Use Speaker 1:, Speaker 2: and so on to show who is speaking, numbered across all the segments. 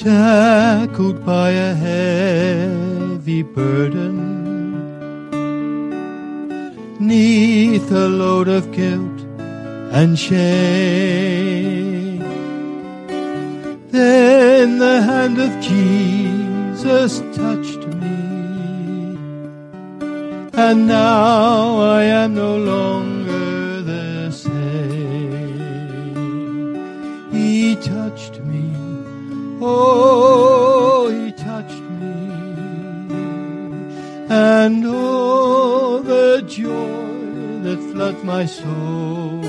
Speaker 1: shackled by a heavy burden, 'neath a load of guilt and shame. Then the hand of Jesus touched me, and now I am no longer the same. He touched me, oh, he touched me, and oh, the joy that floods my soul.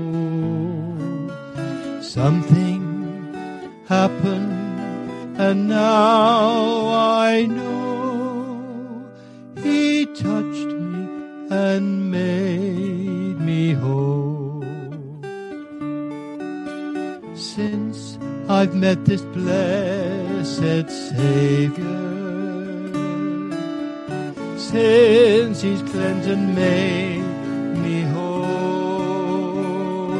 Speaker 1: Something happened, and now I know he touched me and made me whole. Since I've met this blessed Savior, since he's cleansed and made me whole,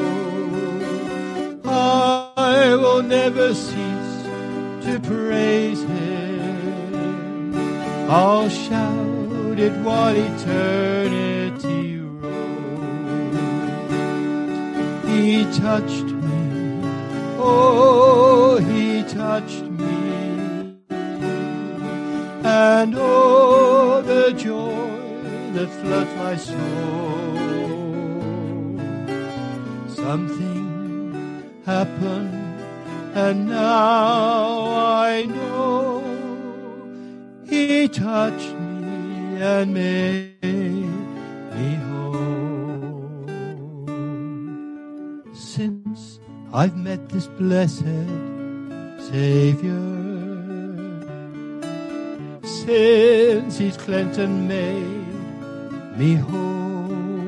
Speaker 1: I will never cease to praise him. I'll shout it while eternity rolls. He touched me, oh, he touched me, and oh, the joy that floods my soul. Something happened, and now I know he touched me and made me whole. Since I've met this blessed Savior, since he's cleansed and made me whole,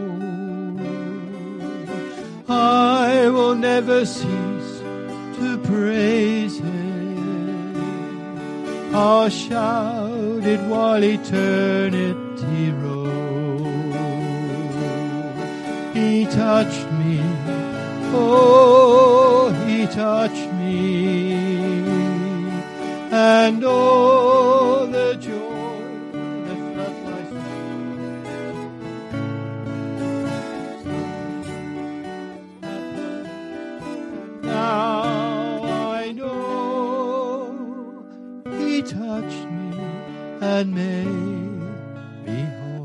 Speaker 1: I will never cease to praise him. I'll shout it while eternity rolls. He touched me, oh, he touched me, and oh, the joy that floods my soul. Now I know he touched me and made me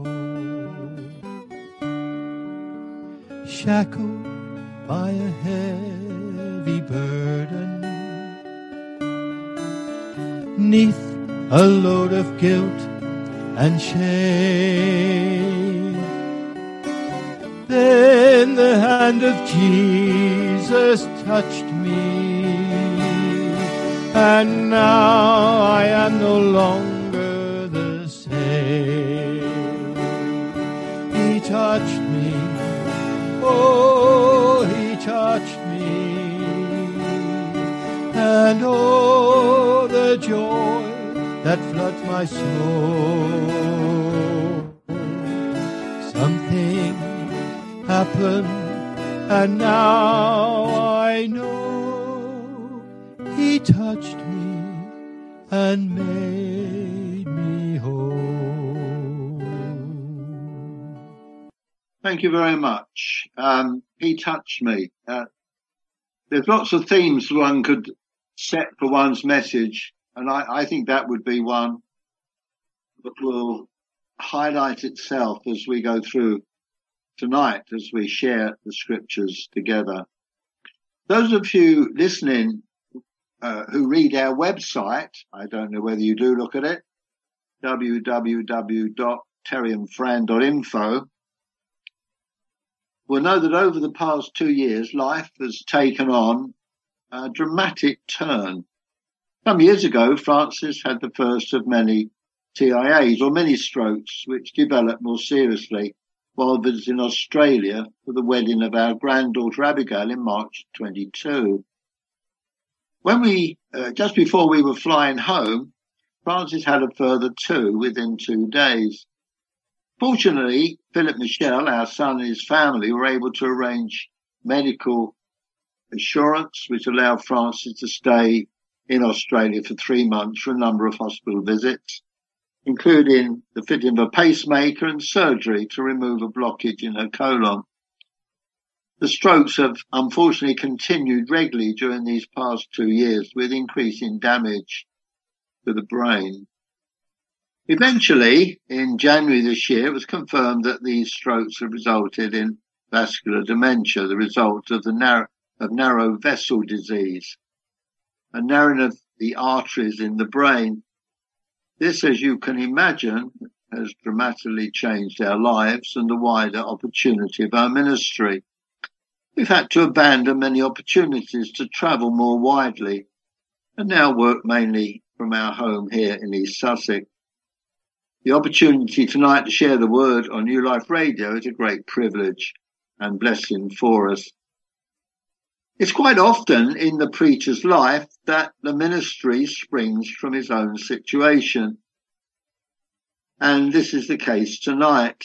Speaker 1: whole. Shackled by a heavy burden, 'neath a load of guilt and shame, then the hand of Jesus touched me, and now I am no longer the same. He touched me, oh, he touched me, and oh, the joy that floods my soul. Something happened, and now I know he touched me and made me whole.
Speaker 2: Thank you very much. He touched me. There's lots of themes one could set for one's message, and I think that would be one that will highlight itself as we go through tonight, as we share the scriptures together. Those of you listening who read our website, I don't know whether you do look at it, www.terryandfran.info, will know that over the past 2 years, life has taken on a dramatic turn. Some years ago, Francis had the first of many TIAs, or mini strokes, which developed more seriously while visiting Australia for the wedding of our granddaughter Abigail in March 22. When just before we were flying home, Francis had a further 2 within 2 days. Fortunately, Philip Michel, our son and his family, were able to arrange medical insurance, which allowed Francis to stay in Australia for 3 months for a number of hospital visits, including the fitting of a pacemaker and surgery to remove a blockage in her colon. The strokes have unfortunately continued regularly during these past 2 years, with increasing damage to the brain. Eventually, in January this year, it was confirmed that these strokes have resulted in vascular dementia, the result of narrow vessel disease, a narrowing of the arteries in the brain. This, as you can imagine, has dramatically changed our lives and the wider opportunity of our ministry. We've had to abandon many opportunities to travel more widely and now work mainly from our home here in East Sussex. The opportunity tonight to share the word on New Life Radio is a great privilege and blessing for us. It's quite often in the preacher's life that the ministry springs from his own situation. And this is the case tonight.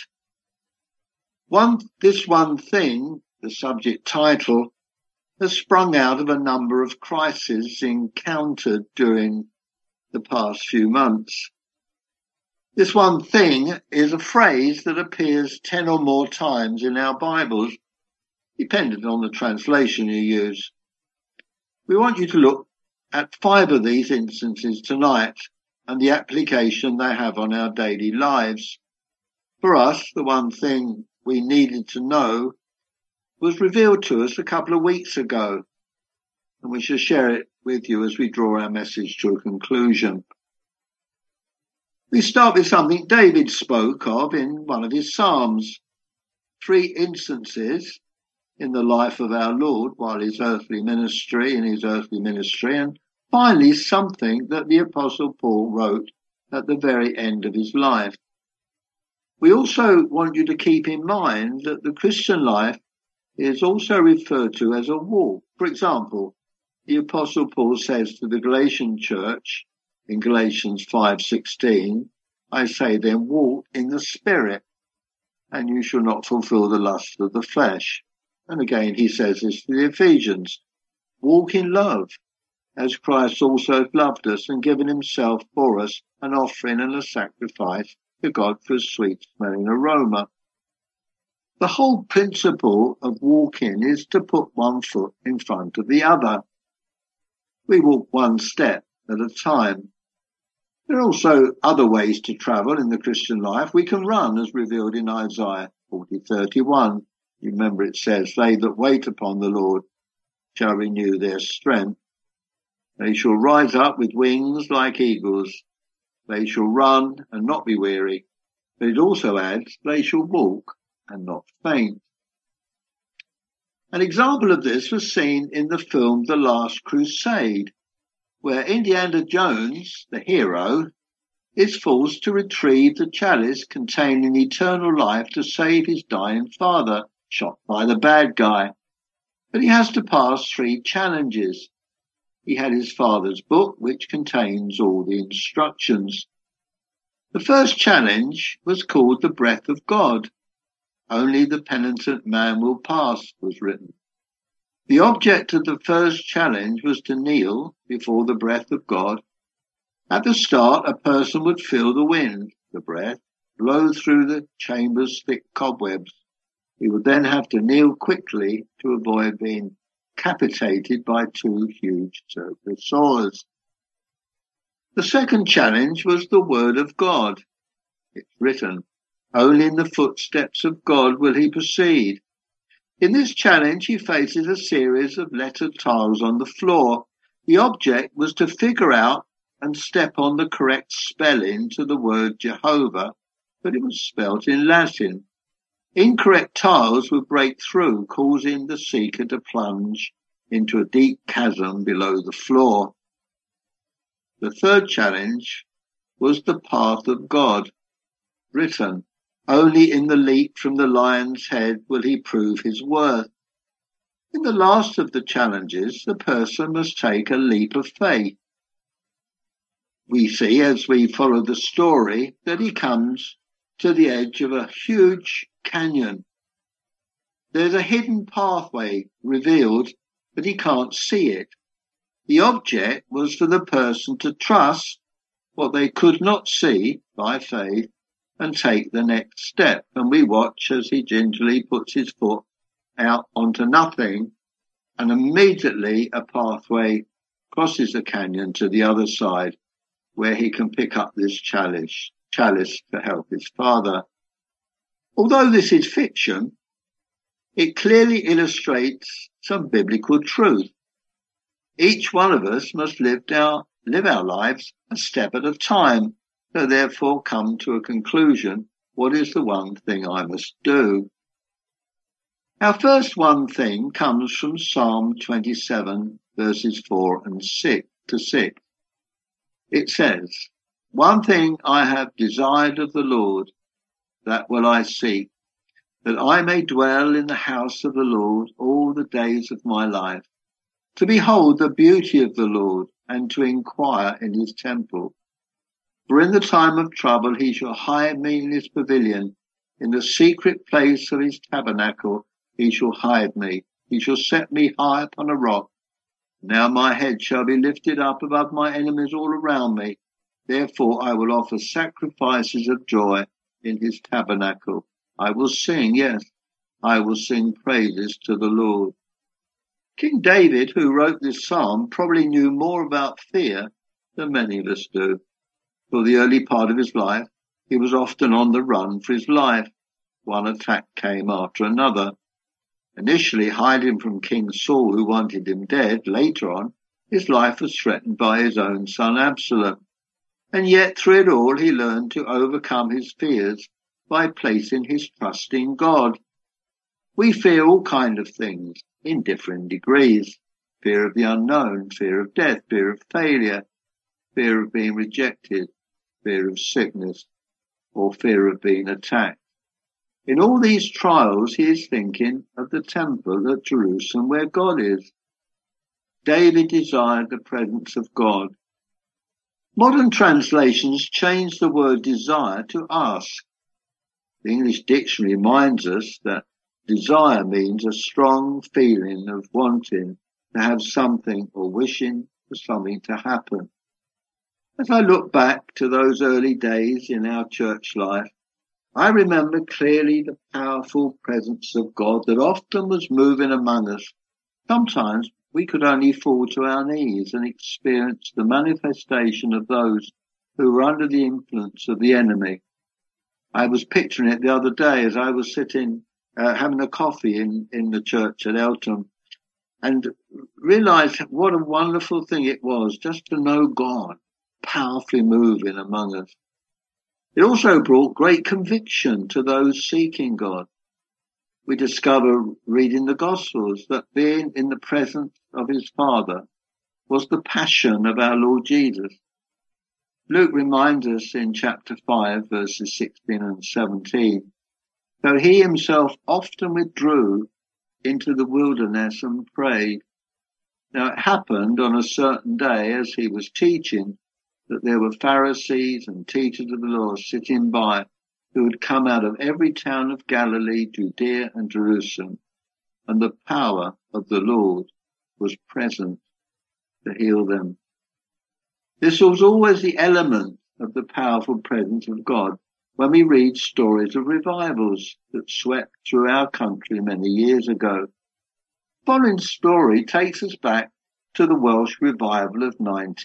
Speaker 2: This one thing, the subject title, has sprung out of a number of crises encountered during the past few months. This one thing is a phrase that appears 10 or more times in our Bibles, depending on the translation you use. We want you to look at 5 of these instances tonight and the application they have on our daily lives. For us, the one thing we needed to know was revealed to us a couple of weeks ago, and we shall share it with you as we draw our message to a conclusion. We start with something David spoke of in one of his Psalms. 3 instances in the life of our Lord while in his earthly ministry, and finally something that the Apostle Paul wrote at the very end of his life. We also want you to keep in mind that the Christian life is also referred to as a walk. For example, the Apostle Paul says to the Galatian church in Galatians 5:16, I say then, walk in the Spirit, and you shall not fulfill the lust of the flesh. And again he says this to the Ephesians, walk in love, as Christ also hath loved us and given himself for us, an offering and a sacrifice to God for a sweet-smelling aroma. The whole principle of walking is to put one foot in front of the other. We walk one step at a time. There are also other ways to travel in the Christian life. We can run, as revealed in Isaiah 40:31. You remember it says, they that wait upon the Lord shall renew their strength. They shall rise up with wings like eagles. They shall run and not be weary. But it also adds, they shall walk and not faint. An example of this was seen in the film The Last Crusade, where Indiana Jones, the hero, is forced to retrieve the chalice containing eternal life to save his dying father, shot by the bad guy. But he has to pass 3 challenges. He had his father's book, which contains all the instructions. The first challenge was called the breath of God. Only the penitent man will pass, was written. The object of the first challenge was to kneel before the breath of God. At the start, a person would feel the wind, the breath, blow through the chamber's thick cobwebs. He would then have to kneel quickly to avoid being decapitated by 2 huge circular saws. The second challenge was the word of God. It's written, only in the footsteps of God will he proceed. In this challenge, he faces a series of lettered tiles on the floor. The object was to figure out and step on the correct spelling to the word Jehovah, but it was spelt in Latin. Incorrect tiles would break through, causing the seeker to plunge into a deep chasm below the floor. The third challenge was the path of God. Written, only in the leap from the lion's head will he prove his worth. In the last of the challenges, the person must take a leap of faith. We see, as we follow the story, that he comes to the edge of a huge canyon. There's a hidden pathway revealed, but he can't see it. The object was for the person to trust what they could not see by faith and take the next step. And we watch as he gingerly puts his foot out onto nothing, and immediately a pathway crosses the canyon to the other side where he can pick up this chalice to help his father. Although this is fiction, it clearly illustrates some biblical truth. Each one of us must live our lives a step at a time, so therefore come to a conclusion. What is the one thing I must do? Our first one thing comes from Psalm 27, verses 4 and 6 to 6. It says, "One thing I have desired of the Lord, that will I seek, that I may dwell in the house of the Lord all the days of my life, to behold the beauty of the Lord, and to inquire in his temple. For in the time of trouble he shall hide me in his pavilion, in the secret place of his tabernacle he shall hide me. He shall set me high upon a rock. Now my head shall be lifted up above my enemies all around me. Therefore I will offer sacrifices of joy in his tabernacle. I will sing, yes, I will sing praises to the Lord." King David, who wrote this psalm, probably knew more about fear than many of us do. For the early part of his life, he was often on the run for his life. One attack came after another. Initially hiding from King Saul, who wanted him dead, later on, his life was threatened by his own son Absalom. And yet through it all, he learned to overcome his fears by placing his trust in God. We fear all kinds of things in different degrees. Fear of the unknown, fear of death, fear of failure, fear of being rejected, fear of sickness, or fear of being attacked. In all these trials, he is thinking of the temple at Jerusalem where God is. David desired the presence of God. Modern translations change the word desire to ask. The English dictionary reminds us that desire means a strong feeling of wanting to have something or wishing for something to happen. As I look back to those early days in our church life, I remember clearly the powerful presence of God that often was moving among us. Sometimes we could only fall to our knees and experience the manifestation of those who were under the influence of the enemy. I was picturing it the other day as I was sitting having a coffee in the church at Eltham, and realized what a wonderful thing it was just to know God powerfully moving among us. It also brought great conviction to those seeking God. We discover, reading the Gospels, that being in the presence of his Father was the passion of our Lord Jesus. Luke reminds us in chapter 5, verses 16 and 17, "So he himself often withdrew into the wilderness and prayed." Now it happened on a certain day as he was teaching that there were Pharisees and teachers of the law sitting by, who had come out of every town of Galilee, Judea and Jerusalem, and the power of the Lord was present to heal them. This was always the element of the powerful presence of God when we read stories of revivals that swept through our country many years ago. The following story takes us back to the Welsh revival of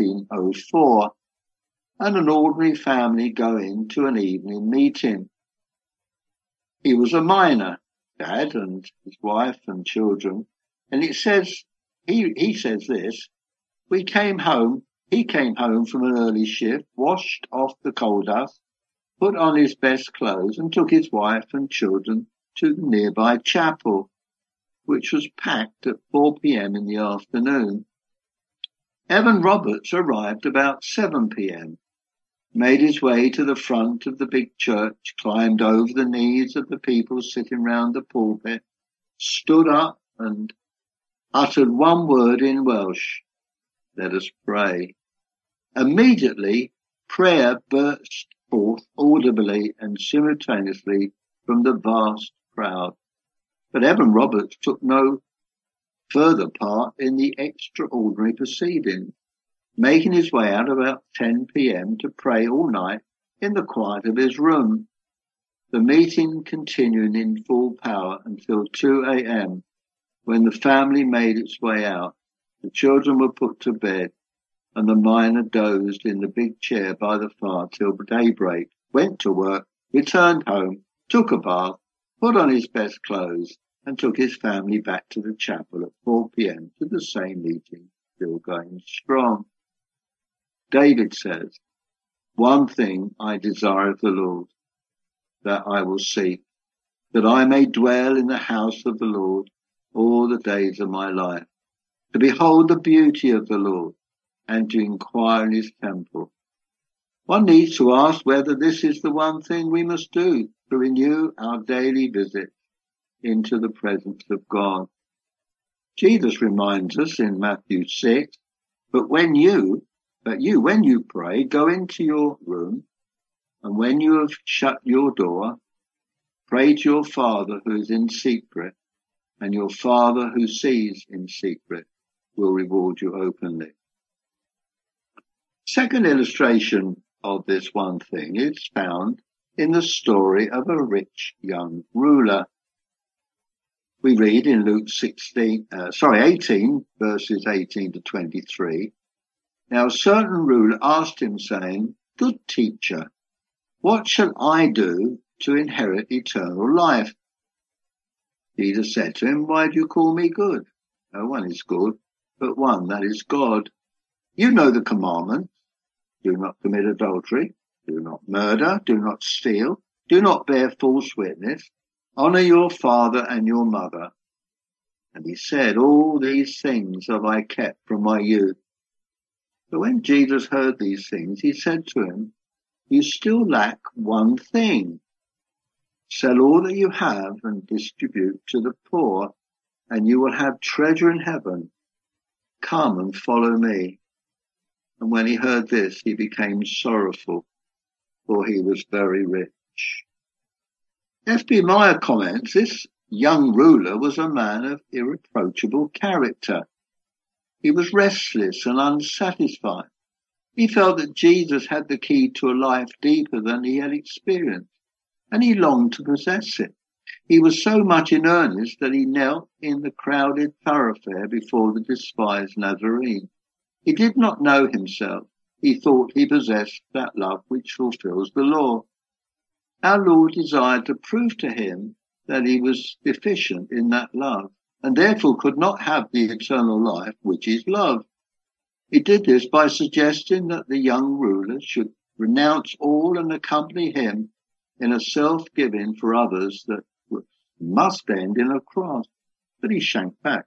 Speaker 2: 1904 and an ordinary family going to an evening meeting. He was a miner, dad and his wife and children, and it says, he says this, he came home from an early shift, washed off the coal dust, put on his best clothes and took his wife and children to the nearby chapel, which was packed at 4 p.m. in the afternoon. Evan Roberts arrived about 7 p.m., made his way to the front of the big church, climbed over the knees of the people sitting round the pulpit, stood up and uttered one word in Welsh, "Let us pray." Immediately, prayer burst forth audibly and simultaneously from the vast crowd. But Evan Roberts took no further part in the extraordinary proceedings, making his way out about 10 p.m. to pray all night in the quiet of his room. The meeting continuing in full power until 2 a.m., when the family made its way out. The children were put to bed, and the miner dozed in the big chair by the fire till daybreak, went to work, returned home, took a bath, put on his best clothes, and took his family back to the chapel at 4 p.m. to the same meeting, still going strong. David says, "One thing I desire of the Lord, that I will seek, that I may dwell in the house of the Lord all the days of my life, to behold the beauty of the Lord and to inquire in his temple." One needs to ask whether this is the one thing we must do to renew our daily visit into the presence of God. Jesus reminds us in Matthew 6, when you pray, go into your room, and when you have shut your door, pray to your Father who is in secret, and your Father who sees in secret will reward you openly. Second illustration of this one thing is found in the story of a rich young ruler. We read in Luke 18, verses 18 to 23. Now a certain ruler asked him, saying, "Good teacher, what shall I do to inherit eternal life?" Jesus said to him, "Why do you call me good? No one is good, but one, that is God. You know the commandments. Do not commit adultery. Do not murder. Do not steal. Do not bear false witness. Honor your father and your mother." And he said, "All these things have I kept from my youth." But when Jesus heard these things, he said to him, "You still lack one thing. Sell all that you have and distribute to the poor, and you will have treasure in heaven. Come and follow me." And when he heard this, he became sorrowful, for he was very rich. F.B. Meyer comments, this young ruler was a man of irreproachable character. He was restless and unsatisfied. He felt that Jesus had the key to a life deeper than he had experienced, and he longed to possess it. He was so much in earnest that he knelt in the crowded thoroughfare before the despised Nazarene. He did not know himself. He thought he possessed that love which fulfills the law. Our Lord desired to prove to him that he was deficient in that love, and therefore could not have the eternal life which is love. He did this by suggesting that the young ruler should renounce all and accompany him in a self-giving for others that must end in a cross. But he shrank back.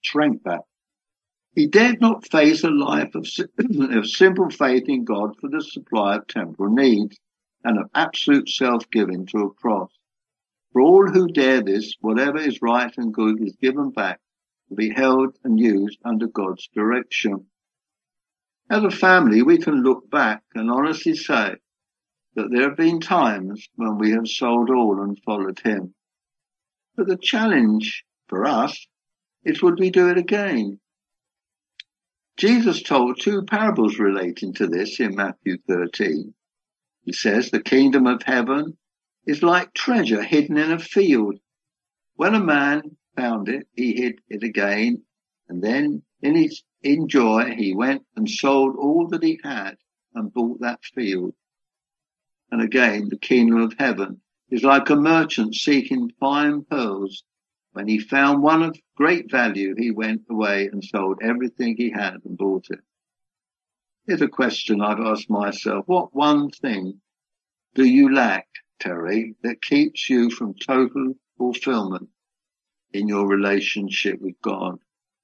Speaker 2: He dared not face a life of simple faith in God for the supply of temporal needs and of absolute self-giving to a cross. For all who dare this, whatever is right and good is given back to be held and used under God's direction. As a family, we can look back and honestly say that there have been times when we have sold all and followed him. But the challenge for us is, would we do it again? Jesus told two parables relating to this in Matthew 13. He says, "The kingdom of heaven is like treasure hidden in a field. When a man found it, he hid it again, and then in joy he went and sold all that he had and bought that field." And again, the kingdom of heaven is like a merchant seeking fine pearls. When he found one of great value, he went away and sold everything he had and bought it. Here's a question I've asked myself. What one thing do you lack, Terry, that keeps you from total fulfillment in your relationship with God?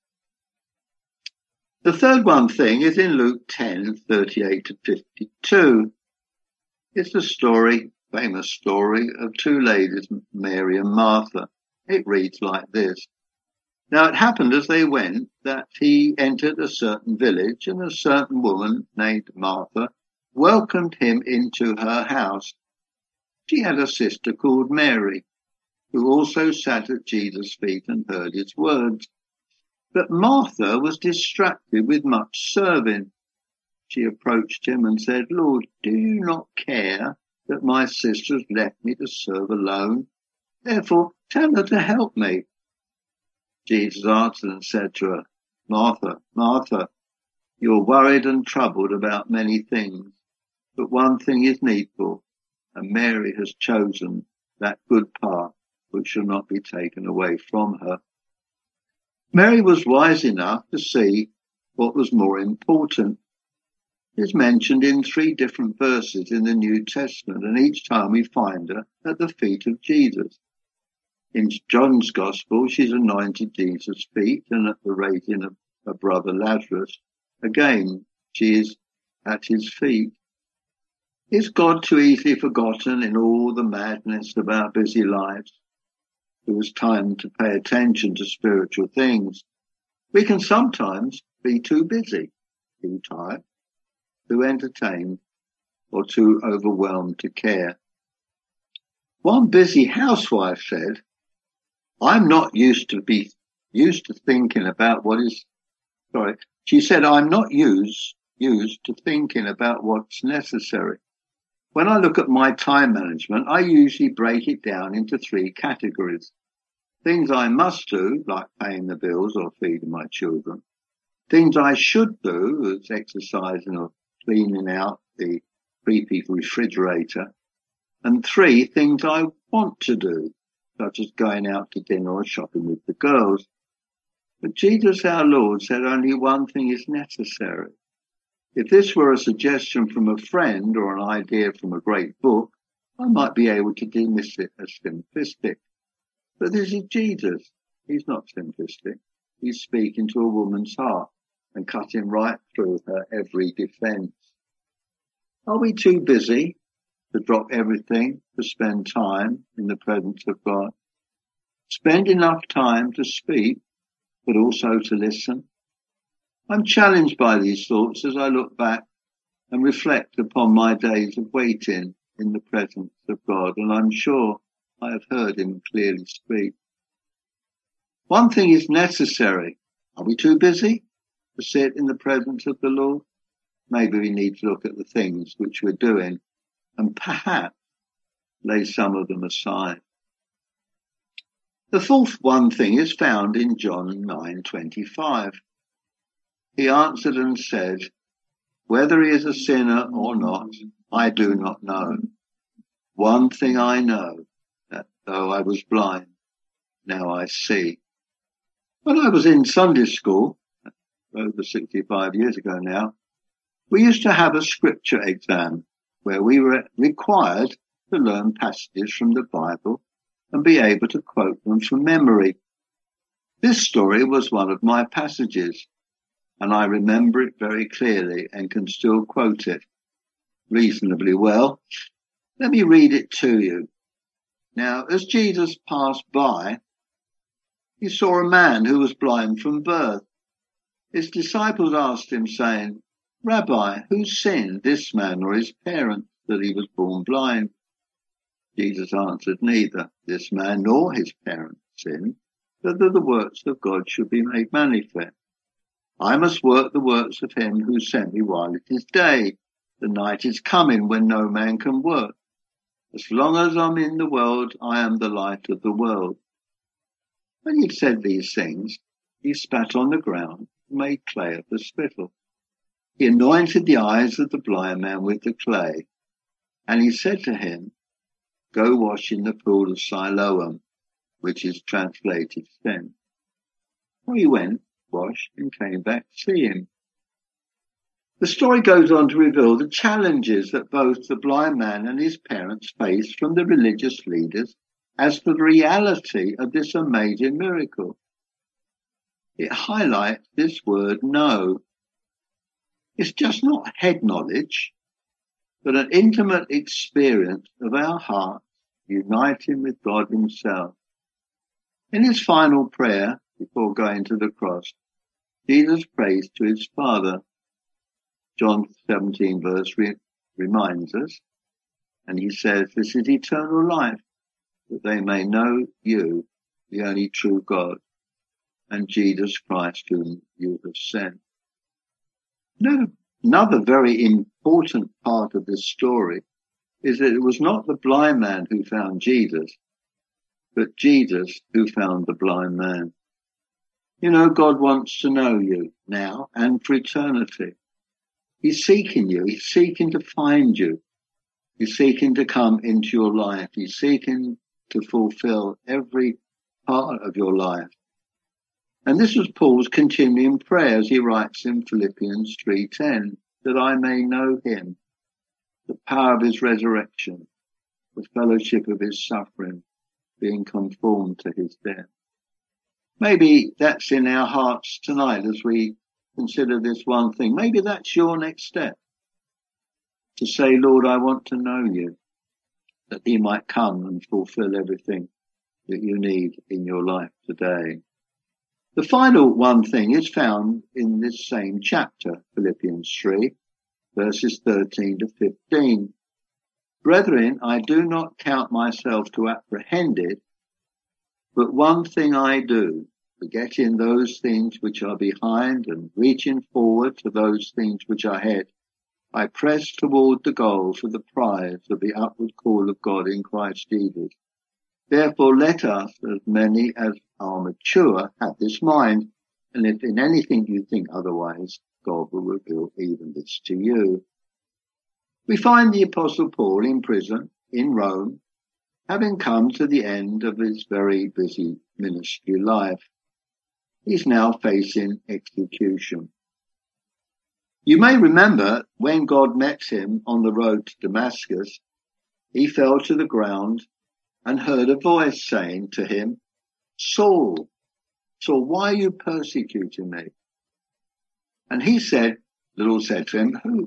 Speaker 2: The third one thing is in Luke 10:38 to 52. It's the famous story of two ladies, Mary and Martha. It reads like this. "Now it happened as they went that he entered a certain village, and a certain woman named Martha welcomed him into her house. She had a sister called Mary, who also sat at Jesus' feet and heard his words. But Martha was distracted with much serving. She approached him and said, Lord, do you not care that my sister has left me to serve alone? Therefore, tell her to help me. Jesus answered and said to her, Martha, Martha, you are worried and troubled about many things, but one thing is needful, and Mary has chosen that good part which shall not be taken away from her. Mary was wise enough to see what was more important. It's mentioned in 3 different verses in the New Testament, and each time we find her at the feet of Jesus. In John's Gospel, she's anointed Jesus' feet, and at the raising of her brother Lazarus, again, she is at his feet. Is God too easily forgotten in all the madness of our busy lives? There was time to pay attention to spiritual things. We can sometimes be too busy, too tired, too entertained, or too overwhelmed to care. One busy housewife said, I'm not used to thinking about what is, she said, I'm not used to thinking about what's necessary. When I look at my time management, I usually break it down into 3 categories. Things I must do, like paying the bills or feeding my children. Things I should do, as exercising or cleaning out the creepy refrigerator. And 3, things I want to do, such as going out to dinner or shopping with the girls. But Jesus our Lord said only one thing is necessary. If this were a suggestion from a friend or an idea from a great book, I might be able to dismiss it as simplistic. But this is Jesus. He's not simplistic. He's speaking to a woman's heart and cutting right through her every defense. Are we too busy to drop everything to spend time in the presence of God? Spend enough time to speak, but also to listen? I'm challenged by these thoughts as I look back and reflect upon my days of waiting in the presence of God, and I'm sure I have heard him clearly speak. One thing is necessary. Are we too busy to sit in the presence of the Lord? Maybe we need to look at the things which we're doing and perhaps lay some of them aside. The 4th one thing is found in John 9:25. He answered and said, whether he is a sinner or not, I do not know. One thing I know, that though I was blind, now I see. When I was in Sunday school, over 65 years ago now, we used to have a scripture exam where we were required to learn passages from the Bible and be able to quote them from memory. This story was one of my passages, and I remember it very clearly and can still quote it reasonably well. Let me read it to you. Now, as Jesus passed by, he saw a man who was blind from birth. His disciples asked him, saying, Rabbi, who sinned, this man or his parents, that he was born blind? Jesus answered, neither this man nor his parents sinned, but that the works of God should be made manifest. I must work the works of him who sent me while it is day. The night is coming when no man can work. As long as I'm in the world, I am the light of the world. When he said these things, he spat on the ground and made clay of the spittle. He anointed the eyes of the blind man with the clay, and he said to him, go wash in the pool of Siloam, which is translated sent. So he went, washed, and came back to see him. The story goes on to reveal the challenges that both the blind man and his parents faced from the religious leaders as to the reality of this amazing miracle. It highlights this word know. It's just not head knowledge, but an intimate experience of our hearts uniting with God himself. In his final prayer, before going to the cross, Jesus prays to his Father. John 17 verse reminds us, and he says, this is eternal life, that they may know you, the only true God, and Jesus Christ whom you have sent. No, another very important part of this story is that it was not the blind man who found Jesus, but Jesus who found the blind man. You know, God wants to know you now and for eternity. He's seeking you. He's seeking to find you. He's seeking to come into your life. He's seeking to fulfill every part of your life. And this was Paul's continuing prayer as he writes in Philippians 3:10, that I may know him, the power of his resurrection, the fellowship of his suffering, being conformed to his death. Maybe that's in our hearts tonight as we consider this one thing. Maybe that's your next step. To say, Lord, I want to know you, that he might come and fulfill everything that you need in your life today. The final one thing is found in this same chapter, Philippians 3, verses 13 to 15. Brethren, I do not count myself to apprehend it, but one thing I do, forgetting those things which are behind and reaching forward to those things which are ahead, I press toward the goal for the prize of the upward call of God in Christ Jesus. Therefore let us, as many as are mature, have this mind, and if in anything you think otherwise, God will reveal even this to you. We find the Apostle Paul in prison in Rome, having come to the end of his very busy ministry life. He's now facing execution. You may remember when God met him on the road to Damascus, he fell to the ground and heard a voice saying to him, Saul, Saul, why are you persecuting me? And he said, the Lord said to him, who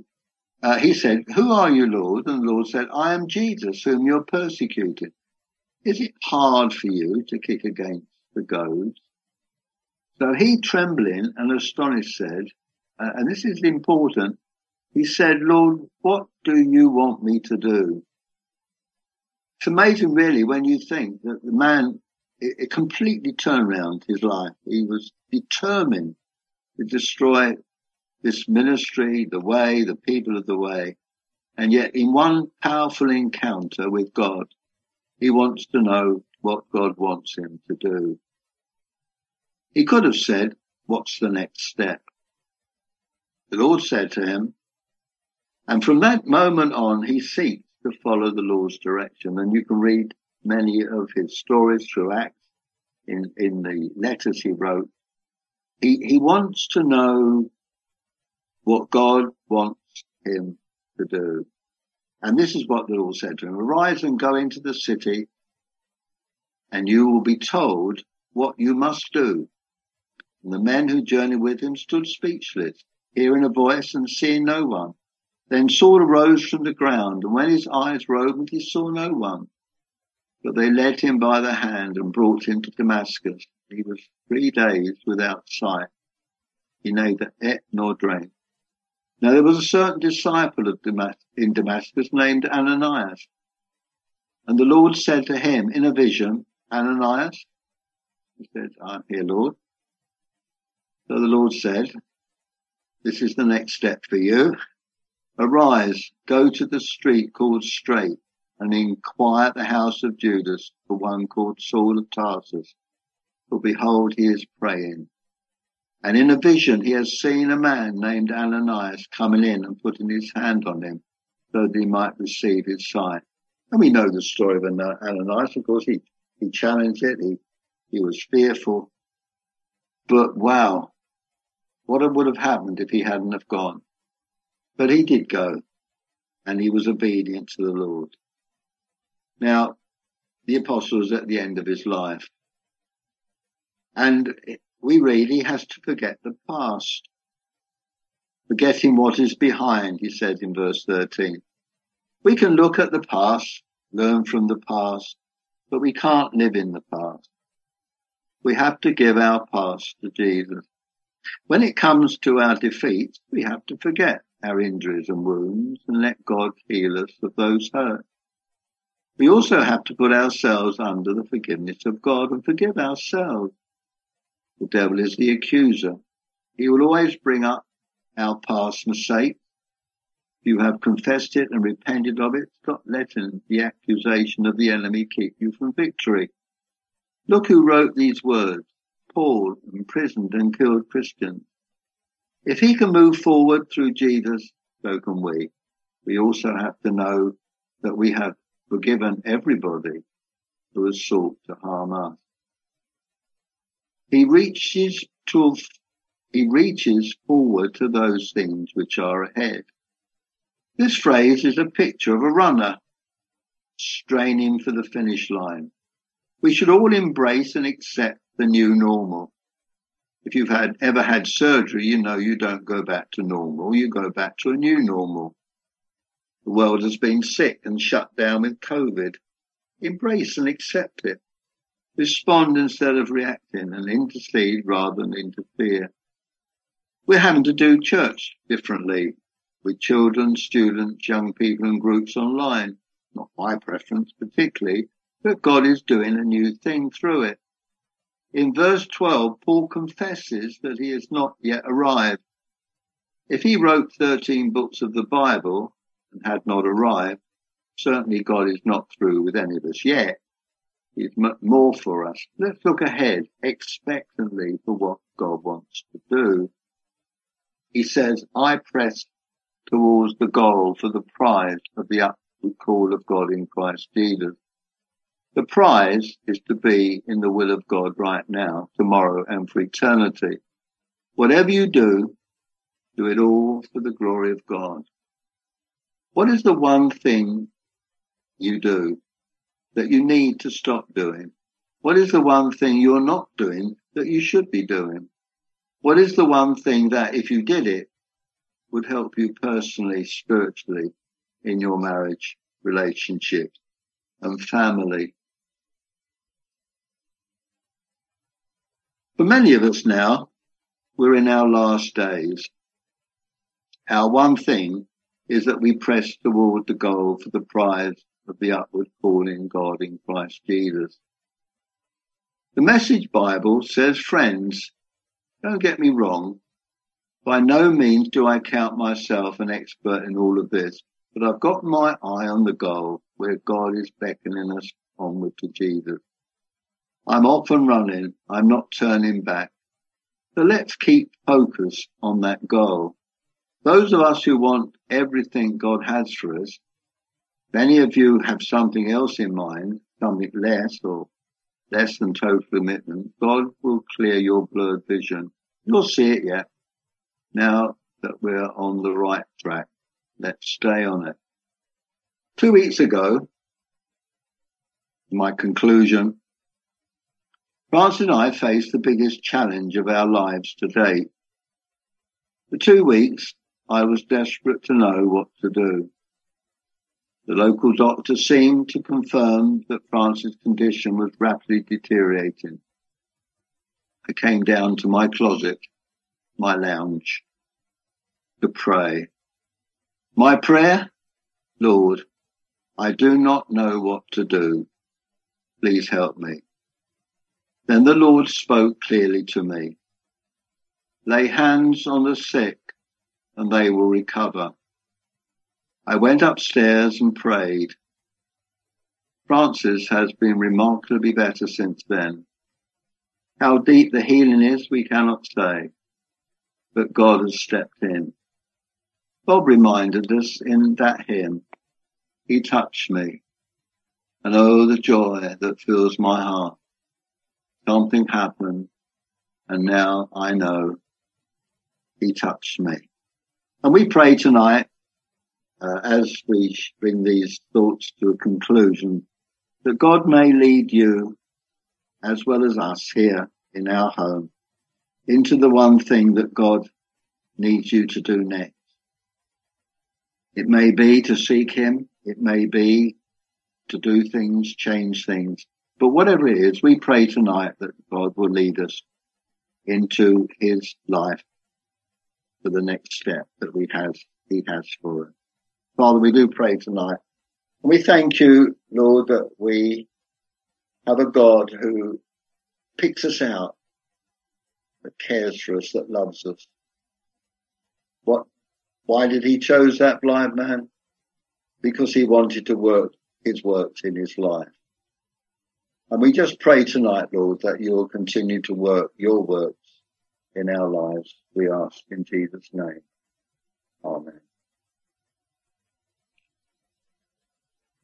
Speaker 2: are you, Lord? And the Lord said, I am Jesus, whom you're persecuting. Is it hard for you to kick against the goads? So he, trembling and astonished, said, and this is important, he said, Lord, what do you want me to do? It's amazing, really, when you think that the man, it completely turned around his life. He was determined to destroy this ministry, the way, the people of the way. And yet in one powerful encounter with God, he wants to know what God wants him to do. He could have said, what's the next step? The Lord said to him, and from that moment on, he seeks to follow the Lord's direction. And you can read many of his stories through Acts, in the letters he wrote. He wants to know what God wants him to do. And this is what the Lord said to him, arise and go into the city, and you will be told what you must do. And the men who journeyed with him stood speechless, hearing a voice and seeing no one. Then Saul arose from the ground, and when his eyes were opened, he saw no one. But they led him by the hand and brought him to Damascus. He was 3 days without sight. He neither ate nor drank. Now there was a certain disciple in Damascus named Ananias. And the Lord said to him in a vision, Ananias? He said, I'm here, Lord. So the Lord said, this is the next step for you. Arise, go to the street called Straight, and inquire at the house of Judas for one called Saul of Tarsus. For behold, he is praying. And in a vision he has seen a man named Ananias coming in and putting his hand on him, so that he might receive his sight. And we know the story of Ananias. Of course, he challenged it. He was fearful. But wow, what would have happened if he hadn't have gone? But he did go, and he was obedient to the Lord. Now, the apostle was at the end of his life. And we read he has to forget the past. Forgetting what is behind, he says in verse 13. We can look at the past, learn from the past, but we can't live in the past. We have to give our past to Jesus. When it comes to our defeats, we have to forget our injuries and wounds and let God heal us of those hurt. We also have to put ourselves under the forgiveness of God and forgive ourselves. The devil is the accuser. He will always bring up our past mistake. If you have confessed it and repented of it, stop letting the accusation of the enemy keep you from victory. Look who wrote these words. Paul, imprisoned and killed Christians. If he can move forward through Jesus, so can we. We also have to know that we have forgiven everybody who has sought to harm us. He reaches forward to those things which are ahead. This phrase is a picture of a runner straining for the finish line. We should all embrace and accept the new normal. If you've ever had surgery, you know you don't go back to normal, you go back to a new normal. The world has been sick and shut down with COVID. Embrace and accept it. Respond instead of reacting and intercede rather than interfere. We're having to do church differently with children, students, young people and groups online. Not my preference particularly, but God is doing a new thing through it. In verse 12, Paul confesses that he has not yet arrived. If he wrote 13 books of the Bible and had not arrived, certainly God is not through with any of us yet. He's more for us. Let's look ahead expectantly for what God wants to do. He says, I press towards the goal for the prize of the upward call of God in Christ Jesus. The prize is to be in the will of God right now, tomorrow, and for eternity. Whatever you do it all for the glory of God. What is the one thing you do that you need to stop doing? What is the one thing you're not doing that you should be doing? What is the one thing that, if you did it, would help you personally, spiritually, in your marriage, relationship, and family? For many of us now, we're in our last days. Our one thing is that we press toward the goal for the prize of the upward calling God in Christ Jesus. The Message Bible says, friends, don't get me wrong, by no means do I count myself an expert in all of this, but I've got my eye on the goal where God is beckoning us onward to Jesus. I'm off and running, I'm not turning back. So let's keep focused on that goal. Those of us who want everything God has for us, if any of you have something else in mind, something less or less than total commitment, God will clear your blurred vision. You'll see it yet. Now that we're on the right track, let's stay on it. 2 weeks ago, my conclusion, Francis and I faced the biggest challenge of our lives to date. For 2 weeks, I was desperate to know what to do. The local doctor seemed to confirm that Francis' condition was rapidly deteriorating. I came down to my closet, my lounge, to pray. My prayer, Lord, I do not know what to do. Please help me. Then the Lord spoke clearly to me. Lay hands on the sick and they will recover. I went upstairs and prayed. Francis has been remarkably better since then. How deep the healing is, we cannot say, but God has stepped in. Bob reminded us in that hymn, He touched me, and oh, the joy that fills my heart. Something happened, and now I know He touched me. And we pray tonight, as we bring these thoughts to a conclusion, that God may lead you, as well as us here in our home, into the one thing that God needs you to do next. It may be to seek Him, it may be to do things, change things, but whatever it is, we pray tonight that God will lead us into His life for the next step that He has for us. Father, we do pray tonight. And we thank you, Lord, that we have a God who picks us out that cares for us, that loves us. Why did he choose that blind man? Because he wanted to work his works in his life. And we just pray tonight, Lord, that you'll continue to work your works in our lives. We ask in Jesus' name. Amen.